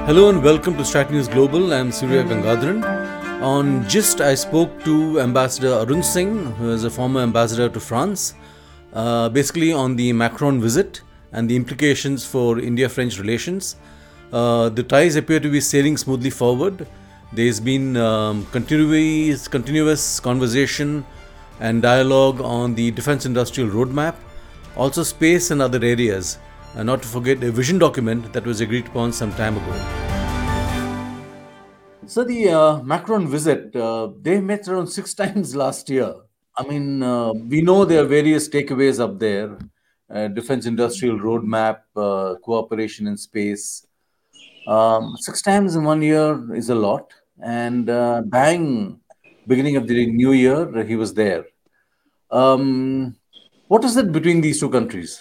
Hello and welcome to Strat News Global. I'm Surya Gangadharan. On Gist, I spoke to Ambassador Arun Singh, who is a former ambassador to France, basically on the Macron visit and the implications for India-French relations. The ties appear to be sailing smoothly forward. There's been continuous conversation and dialogue on the defense industrial roadmap, also space and other areas, and not to forget a vision document that was agreed upon some time ago. So the Macron visit, they met around 6 times last year. I mean, we know there are various takeaways up there: defense industrial roadmap, cooperation in space. 6 times in 1 year is a lot, and bang, beginning of the new year, he was there. Um, what is it between these two countries?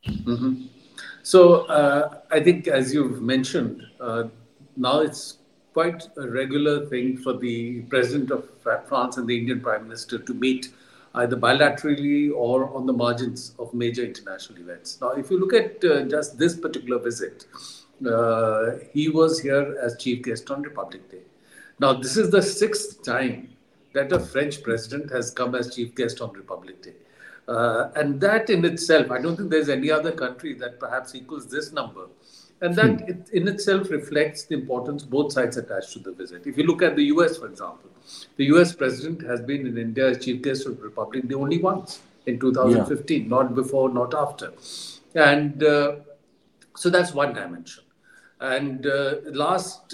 I think, as you've mentioned, now it's quite a regular thing for the President of France and the Indian Prime Minister to meet either bilaterally or on the margins of major international events. Now, if you look at just this particular visit, he was here as chief guest on Republic Day. Now, this is the sixth time that a French president has come as chief guest on Republic Day. And that in itself, I don't think there's any other country that perhaps equals this number. And that in itself reflects the importance both sides attach to the visit. If you look at the US, for example, the US president has been in India as chief guest of the Republic the only once in Yeah. 2015, not before, not after. And so that's one dimension. And last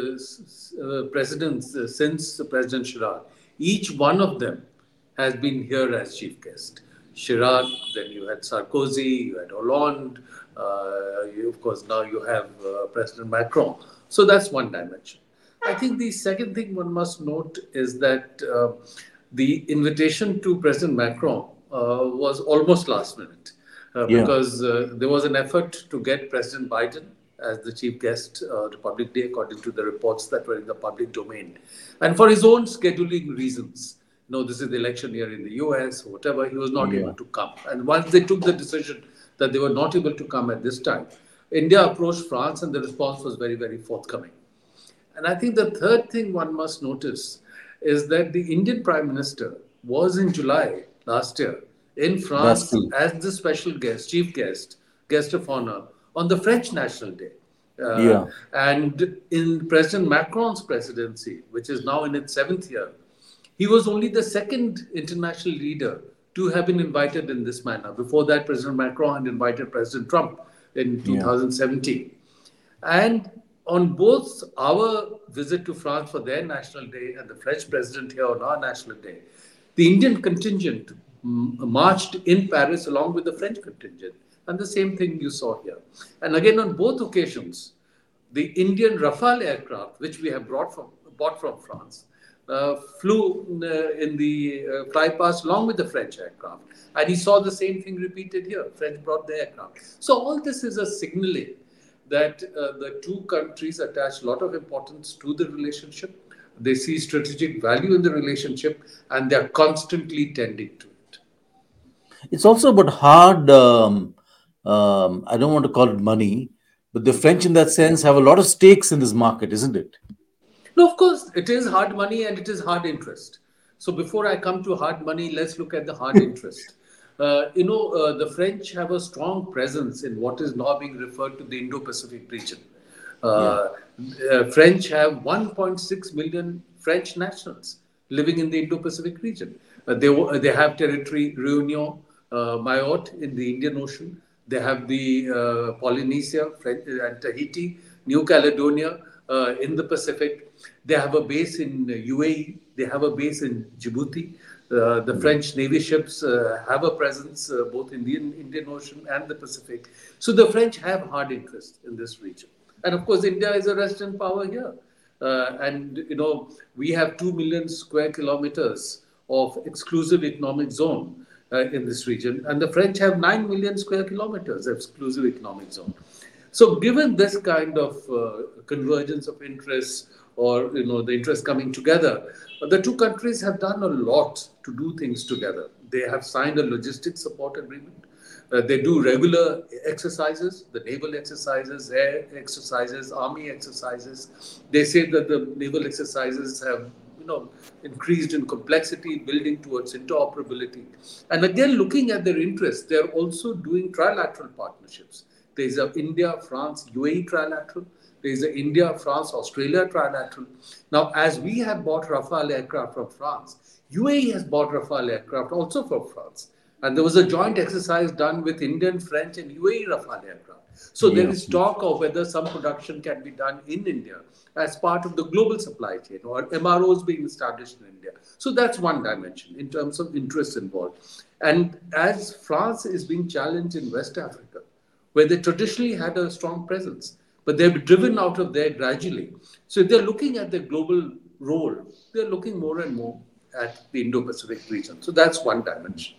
presidents, since President Chirac, each one of them has been here as chief guest. Chirac, then you had Sarkozy, you had Hollande, of course, now you have President Macron. So that's one dimension. I think the second thing one must note is that the invitation to President Macron was almost last minute Yeah. because there was an effort to get President Biden as the chief guest Republic Day, according to the reports that were in the public domain. And for his own scheduling reasons, this is the election year in the US, or whatever, he was not Yeah. able to come. And once they took the decision that they were not able to come at this time, India approached France and the response was very, very forthcoming. And I think the third thing one must notice is that the Indian Prime Minister was in July last year in That's France true. as the special guest, chief guest, guest of honor on the French National Day. Yeah. And in President Macron's presidency, which is now in its seventh year, he was only the second international leader to have been invited in this manner. Before that, President Macron had invited President Trump in Yeah. 2017. And on both our visit to France for their National Day and the French president here on our National Day, the Indian contingent marched in Paris along with the French contingent. And the same thing you saw here. And again, on both occasions, the Indian Rafale aircraft, which we have bought from France, flew in the fly past along with the French aircraft. And he saw the same thing repeated here. French brought the aircraft. So all this is a signaling that the two countries attach a lot of importance to the relationship. They see strategic value in the relationship and they're constantly tending to it. It's also about hard, I don't want to call it money, but the French, in that sense, have a lot of stakes in this market, isn't it? No, of course, it is hard money and it is hard interest. So before I come to hard money, let's look at the hard interest. The French have a strong presence in what is now being referred to the Indo-Pacific region. Yeah. French have 1.6 million French nationals living in the Indo-Pacific region. They have territory Réunion, Mayotte in the Indian Ocean. They have the Polynesia and Tahiti, New Caledonia in the Pacific. They have a base in UAE. They have a base in Djibouti. The French Navy ships have a presence both in the Indian Ocean and the Pacific. So the French have hard interest in this region. And of course, India is a resident power here. We have 2 million square kilometers of exclusive economic zone in this region. And the French have 9 million square kilometers of exclusive economic zone. So given this kind of convergence of interests or the interests coming together, the two countries have done a lot to do things together. They have signed a logistics support agreement. They do regular exercises, the naval exercises, air exercises, army exercises. They say that the naval exercises have, you know, increased in complexity, building towards interoperability. And again, looking at their interests, they're also doing trilateral partnerships. There's a India, France, UAE trilateral. There's a India, France, Australia trilateral. Now, as we have bought Rafale aircraft from France, UAE has bought Rafale aircraft also from France. And there was a joint exercise done with Indian, French, and UAE Rafale aircraft. So there Yeah. is talk of whether some production can be done in India as part of the global supply chain or MROs being established in India. So that's one dimension in terms of interest involved. And as France is being challenged in West Africa, where they traditionally had a strong presence, but they've driven out of there gradually. So if they're looking at the global role, they're looking more and more at the Indo-Pacific region. So that's one dimension.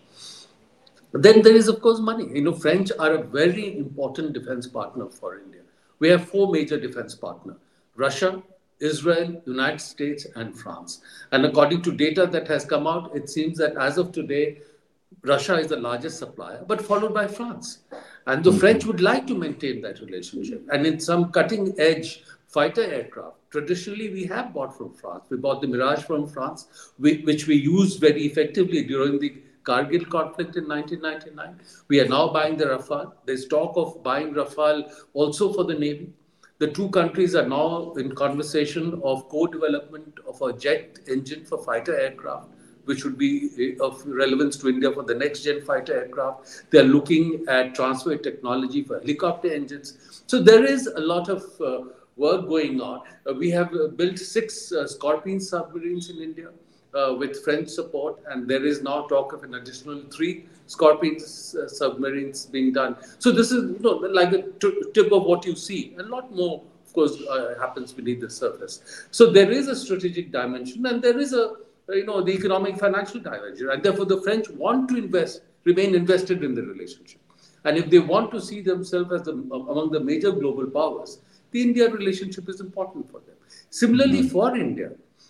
Then there is, of course, money. You know, French are a very important defense partner for India. We have four major defense partners: Russia, Israel, United States, and France. And according to data that has come out, it seems that as of today, Russia is the largest supplier, but followed by France. And the French Mhm. would like to maintain that relationship. And in some cutting edge fighter aircraft, traditionally we have bought from France. We bought the Mirage from France, which we used very effectively during the Kargil conflict in 1999. We are now buying the Rafale. There's talk of buying Rafale also for the Navy. The two countries are now in conversation of co-development of a jet engine for fighter aircraft, which would be of relevance to India for the next gen fighter aircraft. They're looking at transfer technology for helicopter engines. So there is a lot of work going on. We have built six Scorpion submarines in India with French support, and there is now talk of an additional three Scorpion submarines being done. So this is, you know, like a tip of what you see. A lot more, of course, happens beneath the surface. So there is a strategic dimension, and there is a, you know, the economic financial dimension, and therefore the French want to remain invested in the relationship. And if they want to see themselves as among the major global powers, the India relationship is important for them. Similarly, Mhm. for India,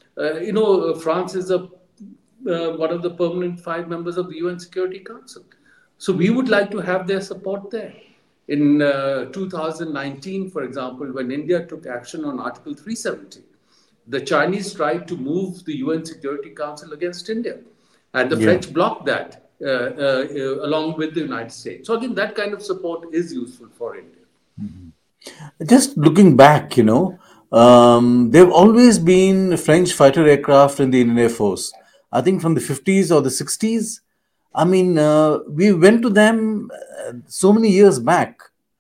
France is one of the permanent five members of the UN Security Council. So we would like to have their support there. In 2019, for example, when India took action on Article 370, the Chinese tried to move the UN Security Council against India, and the Yeah. French blocked that along with the United States. So again, that kind of support is useful for India. Mhm. Just looking back, there have always been French fighter aircraft in the Indian Air Force. I think from the 50s or the 60s. I mean, we went to them so many years back.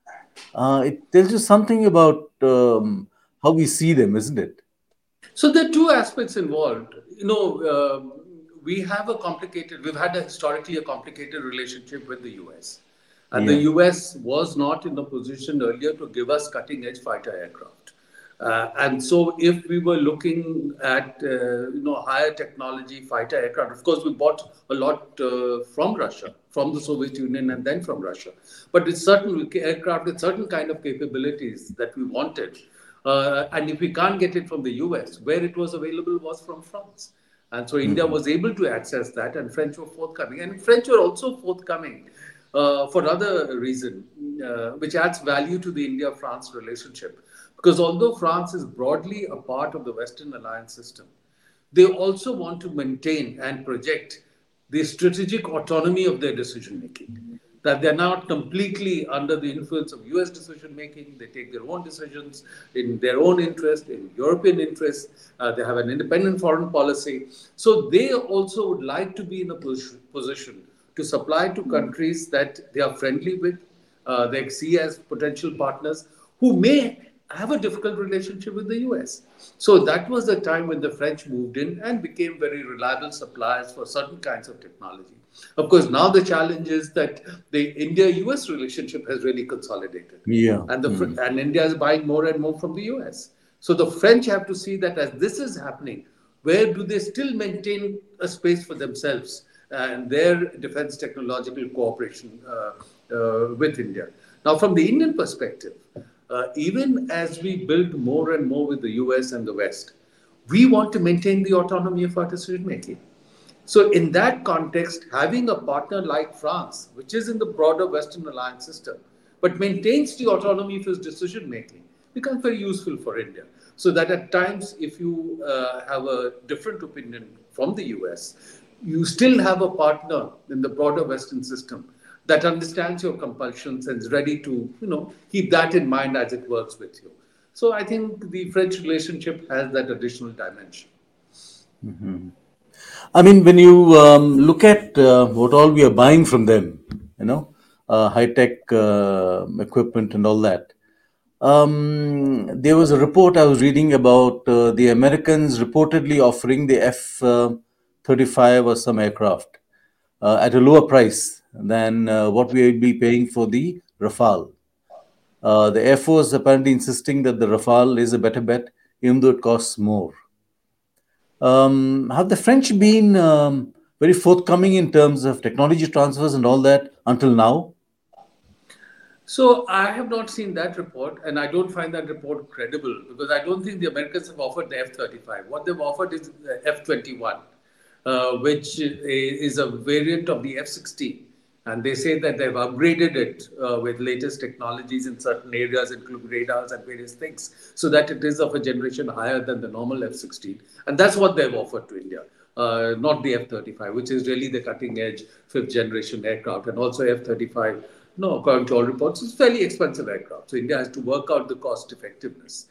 It tells you something about how we see them, isn't it? So there are two aspects involved. We have we've had historically a complicated relationship with the US. And the Yeah. US was not in a position earlier to give us cutting edge fighter aircraft. And so, if we were looking at higher technology fighter aircraft, of course, we bought a lot from Russia, from the Soviet Union, and then from Russia. But with certain aircraft with certain kind of capabilities that we wanted, and if we can't get it from the US, where it was available was from France. And so India Mhm. was able to access that, and French were forthcoming. And French were also forthcoming for other reason, which adds value to the India-France relationship. Because although France is broadly a part of the Western alliance system, they also want to maintain and project the strategic autonomy of their decision making. That they're not completely under the influence of US decision making. They take their own decisions in their own interest, in European interest. They have an independent foreign policy. So they also would like to be in a position to supply to countries that they are friendly with, they see as potential partners who may have a difficult relationship with the US. So that was the time when the French moved in and became very reliable suppliers for certain kinds of technology. Of course, now the challenge is that the India-US relationship has really consolidated, Yeah. and Mhm. and India is buying more and more from the US. So the French have to see that as this is happening, where do they still maintain a space for themselves and their defense technological cooperation with India? Now, from the Indian perspective, even as we build more and more with the US and the West, we want to maintain the autonomy of our decision making. So, in that context, having a partner like France, which is in the broader Western alliance system, but maintains the autonomy of its decision making, becomes very useful for India. So that at times, if you have a different opinion from the US, you still have a partner in the broader Western system that understands your compulsions and is ready to, keep that in mind as it works with you. So I think the French relationship has that additional dimension. I mean, when you look at what all we are buying from them, high tech equipment and all that. There was a report I was reading about the Americans reportedly offering the F 35 or some aircraft at a lower price than what we would be paying for the Rafale. The Air Force apparently insisting that the Rafale is a better bet, even though it costs more. Have the French been very forthcoming in terms of technology transfers and all that until now? So I have not seen that report, and I don't find that report credible because I don't think the Americans have offered the F-35. What they've offered is the F-21, which is a variant of the F-16, and they say that they've upgraded it with latest technologies in certain areas, including radars and various things, so that it is of a generation higher than the normal F-16, and that's what they've offered to India. Not the F-35, which is really the cutting edge fifth generation aircraft, and also F-35. No, according to all reports, it's fairly expensive aircraft. So India has to work out the cost effectiveness.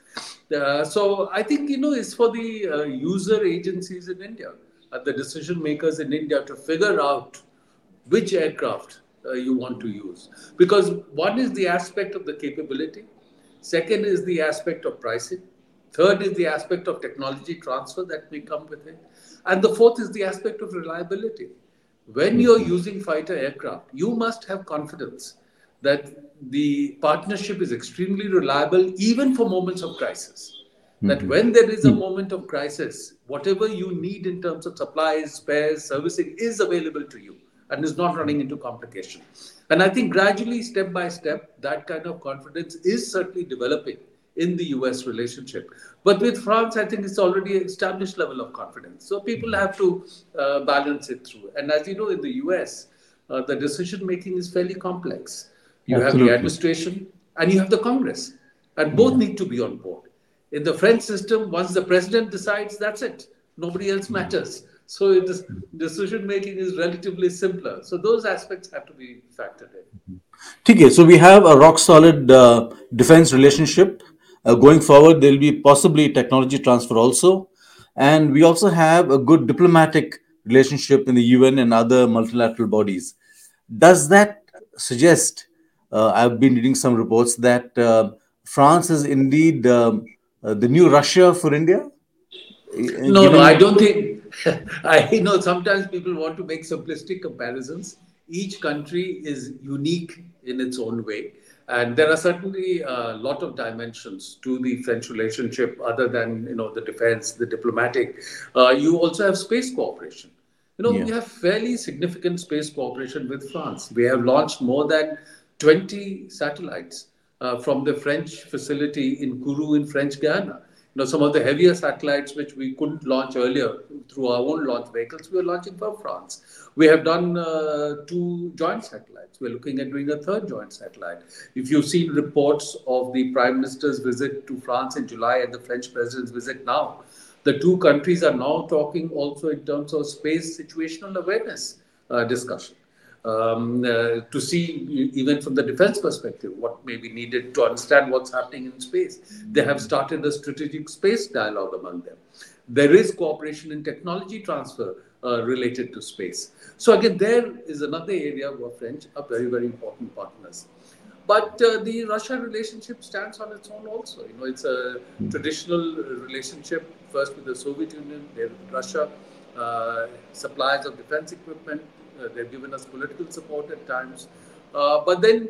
So I think it's for the user agencies in India, the decision makers in India to figure out which aircraft you want to use. Because one is the aspect of the capability, second is the aspect of pricing, third is the aspect of technology transfer that may come with it, and the fourth is the aspect of reliability. When you're using fighter aircraft, you must have confidence that the partnership is extremely reliable even for moments of crisis. That when there is a moment of crisis, whatever you need in terms of supplies, spares, servicing is available to you and is not running into complication. And I think gradually, step by step, that kind of confidence is certainly developing in the US relationship. But with France, I think it's already an established level of confidence. So people have to balance it through. And as you know, in the US, the decision making is fairly complex. You have the Absolutely. administration and you have the Congress, and both need to be on board. In the French system, once the president decides, that's it. Nobody else matters. So it is, decision making is relatively simpler. So those aspects have to be factored in. Okay, so we have a rock solid defense relationship. Going forward, there will be possibly technology transfer also. And we also have a good diplomatic relationship in the UN and other multilateral bodies. Does that suggest, I've been reading some reports, that France is indeed the new Russia for India? No, no, I Given. don't think. I know sometimes people want to make simplistic comparisons. Each country is unique in its own way. And there are certainly a lot of dimensions to the French relationship other than, the defense, the diplomatic. You also have space cooperation. We Yeah. have fairly significant space cooperation with France. We have launched more than 20 satellites from the French facility in Kourou in French Guiana. Some of the heavier satellites which we couldn't launch earlier through our own launch vehicles, we are launching for France. We have done two joint satellites. We're looking at doing a third joint satellite. If you've seen reports of the Prime Minister's visit to France in July and the French President's visit now, the two countries are now talking also in terms of space situational awareness discussion. To see, even from the defense perspective, what may be needed to understand what's happening in space. They have started a strategic space dialogue among them. There is cooperation in technology transfer related to space. So, again, there is another area where French are very, very important partners. But the Russia relationship stands on its own also. It's a traditional relationship, first with the Soviet Union, then Russia, suppliers of defense equipment. They've given us political support at times. But then,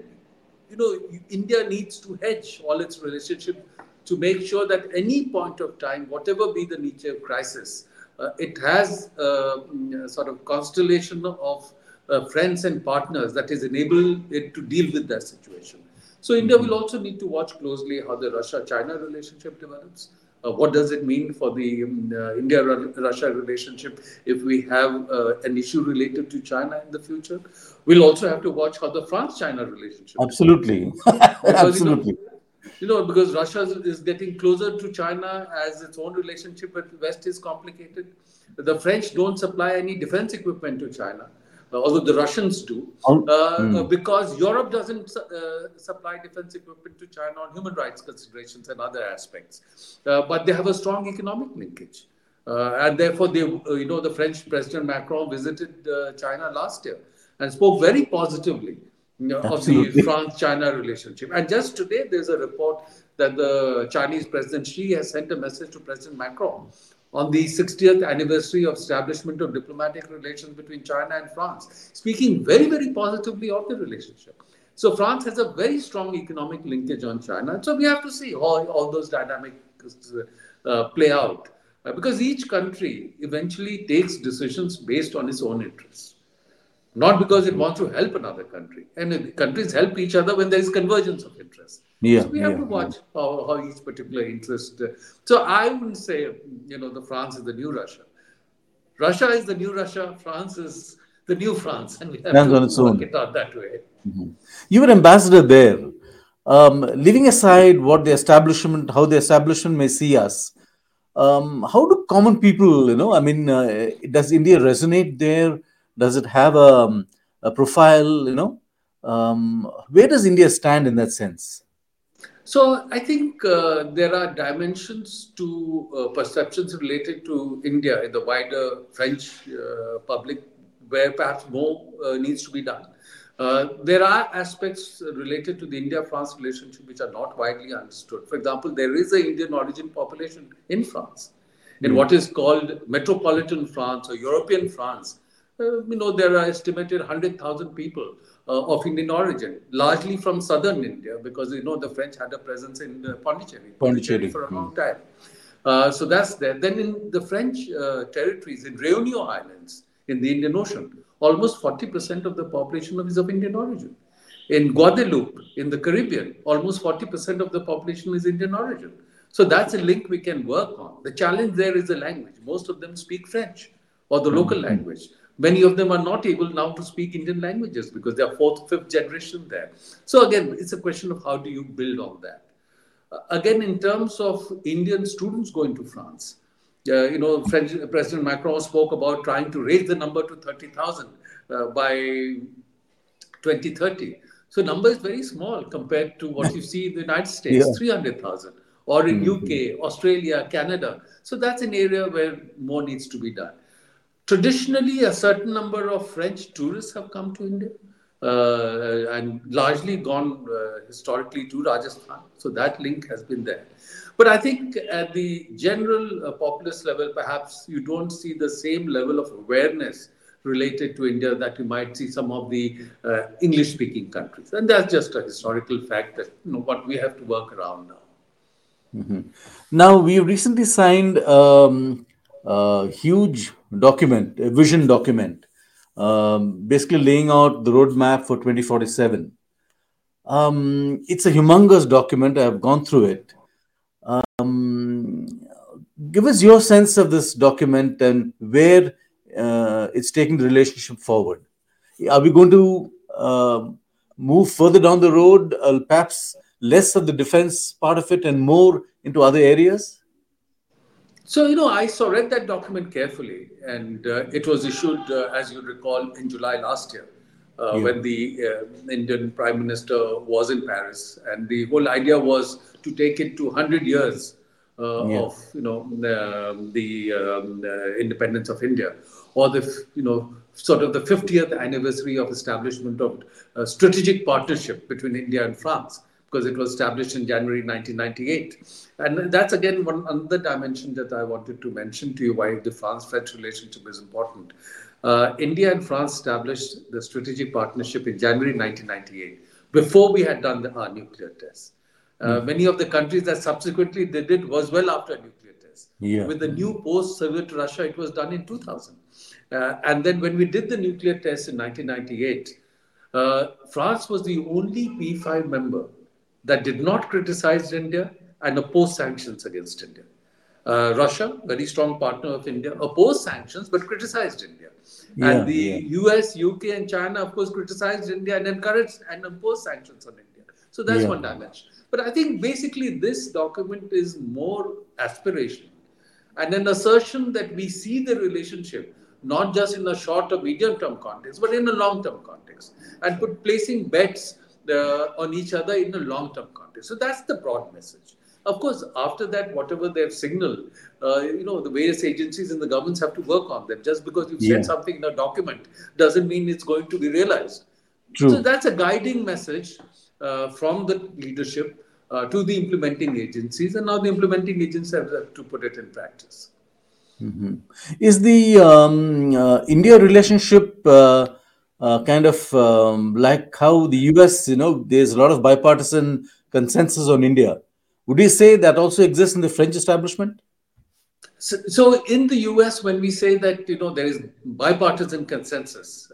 India needs to hedge all its relationship to make sure that any point of time, whatever be the nature of crisis, it has a sort of constellation of friends and partners that is enable it to deal with that situation. So India will also need to watch closely how the Russia-China relationship develops. What does it mean for the India-Russia relationship if we have an issue related to China in the future? We'll also have to watch how the France-China relationship develops, Absolutely. because Absolutely. because Russia is getting closer to China as its own relationship with the West is complicated. The French don't supply any defense equipment to China, although the Russians do, Mm. because Europe doesn't supply defense equipment to China on human rights considerations and other aspects. But they have a strong economic linkage. And therefore, the French President Macron visited China last year and spoke very positively of the Absolutely. France-China relationship. And just today, there's a report that the Chinese President Xi has sent a message to President Macron on the 60th anniversary of establishment of diplomatic relations between China and France, speaking very, very positively of the relationship. So France has a very strong economic linkage on China. So we have to see how all those dynamics play out. Because each country eventually takes decisions based on its own interests, not because it wants to help another country. And countries help each other when there is convergence of interests. Yeah, So we have yeah, to yeah. watch how each particular interest. So I wouldn't say, the France is the new Russia. Russia is the new Russia. France is the new France, and we have Stands to on its work own. it out that way. You were ambassador there. Leaving aside what the establishment, how the establishment may see us, how do common people, does India resonate there? Does it have a profile? Where does India stand in that sense? So I think there are dimensions to perceptions related to India in the wider French public where perhaps more needs to be done. There are aspects related to the India-France relationship which are not widely understood. For example, there is an Indian origin population in France, in Yeah, what is called metropolitan France or European France. There are estimated 100,000 people of Indian origin, largely from southern India, because the French had a presence in Pondicherry Pondicherry. for a long time. So that's there. Then in the French territories, in Réunion Islands, in the Indian Ocean, almost 40% of the population is of Indian origin. In Guadeloupe, in the Caribbean, almost 40% of the population is Indian origin. So that's a link we can work on. The challenge there is the language. Most of them speak French or the local Mhm. language. Many of them are not able now to speak Indian languages because they are fourth, fifth generation there. So again, it's a question of how do you build on that. Again, in terms of Indian students going to France, French President Macron spoke about trying to raise the number to 30,000 by 2030. So number is very small compared to what you see in the United States, Yeah. 300,000, or in Mhm. UK, Australia, Canada. So that's an area where more needs to be done. Traditionally, a certain number of French tourists have come to India and largely gone historically to Rajasthan. So that link has been there. But I think at the general populist level, perhaps you don't see the same level of awareness related to India that you might see some of the English speaking countries. And that's just a historical fact that what we have to work around now. Now, we recently signed a huge document, a vision document, basically laying out the roadmap for 2047. It's a humongous document. I've gone through it. Um, Give us your sense of this document and where it's taking the relationship forward. Are we going to move further down the road, perhaps less of the defense part of it and more into other areas? So, I read that document carefully, and it was issued, as you recall, in July last year, Yeah, when the Indian Prime Minister was in Paris, and the whole idea was to take it to 100 years yeah. of, the independence of India, or sort of the 50th anniversary of establishment of a strategic partnership between India and France, because it was established in January 1998. And that's again one another dimension that I wanted to mention to you why the France-French relationship is important. India and France established the strategic partnership in January 1998, before we had done our nuclear tests. Many of the countries that subsequently did it was well after nuclear tests. Yeah. With the new post-Soviet Russia, it was done in 2000. And then when we did the nuclear tests in 1998, France was the only P5 member that did not criticize India and oppose sanctions against India. Russia, very strong partner of India, opposed sanctions but criticized India. And Yeah, yeah, the US, UK, and China, of course, criticized India and encouraged and imposed sanctions on India. So that's yeah, one dimension. But I think basically this document is more aspirational and an assertion that we see the relationship not just in a short or medium term context, but in a long term context, and put placing bets on each other in a long term context. So that's the broad message. Of course, after that, whatever they've signaled, the various agencies and the governments have to work on them. Just because you've said yeah. something in a document doesn't mean it's going to be realized. So True. that's a guiding message from the leadership to the implementing agencies, and now the implementing agencies have to put it in practice. Mhm. Is the India relationship kind of like how the US, there's a lot of bipartisan consensus on India. Would you say that also exists in the French establishment? So in the US, when we say that there is bipartisan consensus,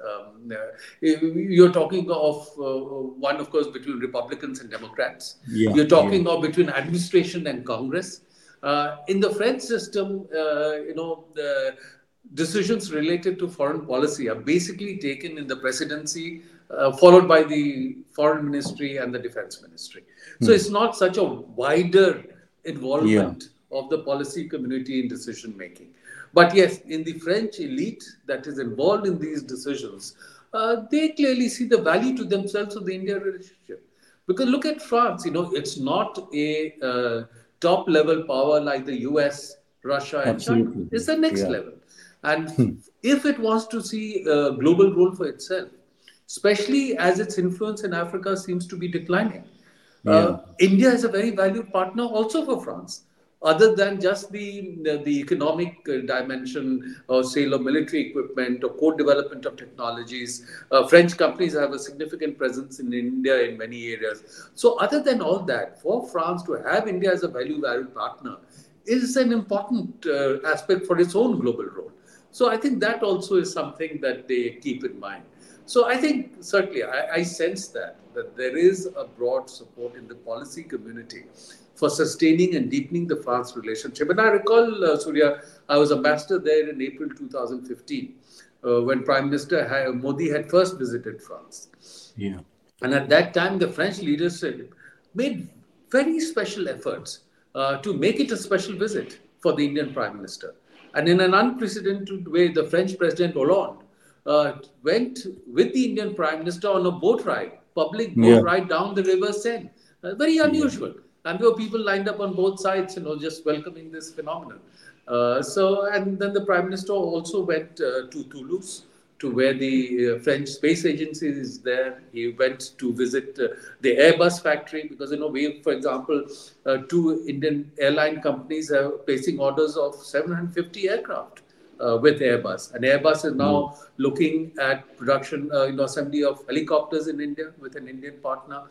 you're talking of one, of course, between Republicans and Democrats. Yeah, You're yeah, talking of between administration and Congress. In the French system, the decisions related to foreign policy are basically taken in the presidency, followed by the foreign ministry and the defense ministry. So hmm, it's not such a wider yeah, involvement of the policy community in decision making. But yes, in the French elite that is involved in these decisions, they clearly see the value to themselves of the India relationship. Because look at France, it's not a top level power like the US, Russia, and China. absolutely. It's the next Yeah, level. And hmm, if it wants to see a global role for itself, especially as its influence in Africa seems to be declining. yeah, India is a very valued partner also for France, other than just the economic dimension or sale of military equipment or co-development of technologies. French companies have a significant presence in India in many areas. So, other than all that, for France to have India as a value-valued partner is an important aspect for its own global role. So I think that also is something that they keep in mind. So I think certainly I sense that there is a broad support in the policy community for sustaining and deepening the France relationship. And I recall, Surya, I was ambassador there in April 2015 when Prime Minister Modi had first visited France. yeah, And at that time, the French leadership made very special efforts to make it a special visit for the Indian Prime Minister. And in an unprecedented way, the French President Hollande went with the Indian Prime Minister on a boat ride, public yeah, boat ride down the River Seine. Very yeah. unusual. And there were people lined up on both sides, just welcoming this phenomenon. And then the Prime Minister also went to Toulouse to where the French space agency is there. He went to visit the Airbus factory because we, for example, two Indian airline companies are placing orders of 750 aircraft with Airbus, and Airbus is Yeah. now looking at production, assembly of helicopters in India with an Indian partner,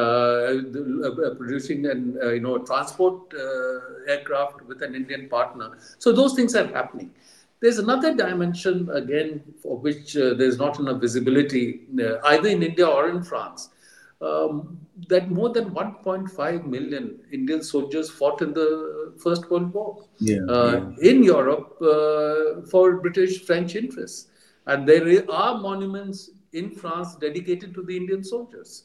producing an transport aircraft with an Indian partner. So those things are happening. There's another dimension, again, for which there's not enough visibility, either in India or in France, that more than 1.5 million Indian soldiers fought in the First World War Yeah, yeah, in Europe for British French interests. And there are monuments in France dedicated to the Indian soldiers.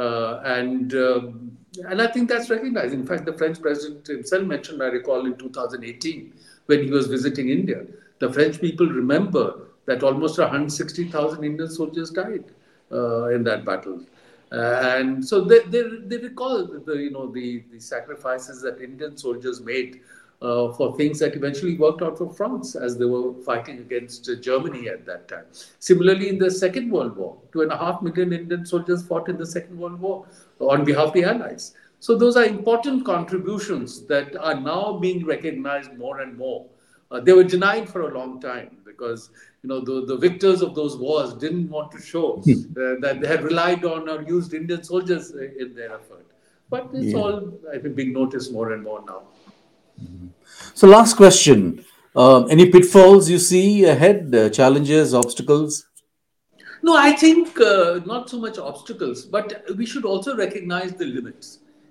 And I think that's recognized. In fact, the French president himself mentioned, I recall, in 2018 when he was visiting India, the French people remember that almost 160,000 Indian soldiers died in that battle. And so they recall the sacrifices that Indian soldiers made for things that eventually worked out for France as they were fighting against Germany at that time. Similarly, in the Second World War, 2.5 million Indian soldiers fought in the Second World War on behalf of the Allies. So those are important contributions that are now being recognized more and more. They were denied for a long time because the victors of those wars didn't want to show that they had relied on or used Indian soldiers in their effort. But it's yeah. all, I think, being noticed more and more now. So, last question. Any pitfalls you see ahead, challenges, obstacles? No, I think not so much obstacles, but we should also recognize the limits.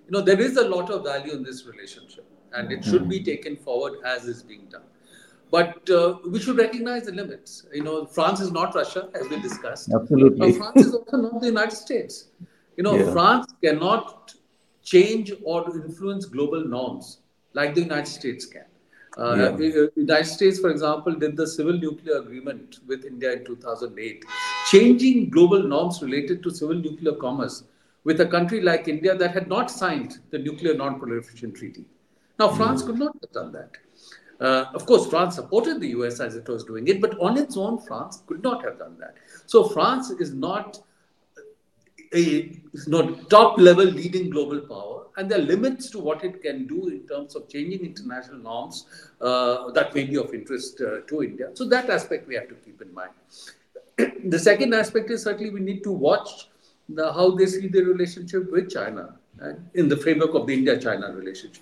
there is a lot of value in this relationship, and it should be taken forward as is being done. But we should recognize the limits. France is not Russia, as we discussed. Absolutely. France is also not the United States. Yeah. France cannot change or influence global norms like the United States can. Yeah. United States, for example, did the civil nuclear agreement with India in 2008, changing global norms related to civil nuclear commerce with a country like India that had not signed the Nuclear Non-Proliferation Treaty. Now, France could not have done that. Of course, France supported the US as it was doing it, but on its own, France could not have done that. So, France is not a top level leading global power, and there are limits to what it can do in terms of changing international norms that may be of interest to India. So, that aspect we have to keep in mind. The second aspect is certainly we need to watch how they see the relationship with China in the framework of the India China relationship.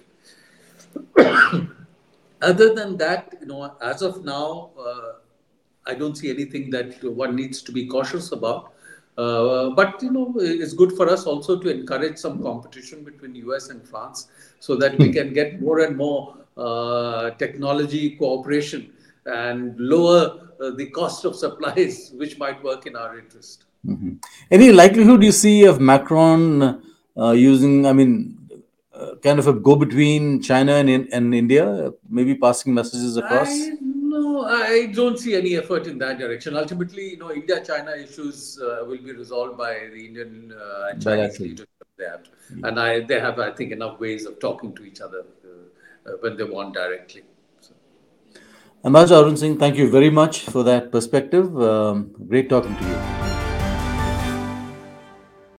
Other than that, as of now, I don't see anything that one needs to be cautious about. But it's good for us also to encourage some competition between US and France, so that we can get more and more technology cooperation and lower the cost of supplies, which might work in our interest. Any likelihood you see of Macron using, I mean, kind of a go between China and India, maybe passing messages across? I don't see any effort in that direction. Ultimately, India-China issues will be resolved by the Indian and Chinese Bilateral. leadership. They have, Yeah. and they have, I think, enough ways of talking to each other when they want directly. So, Ambassador Arun Singh, thank you very much for that perspective. Great talking to you.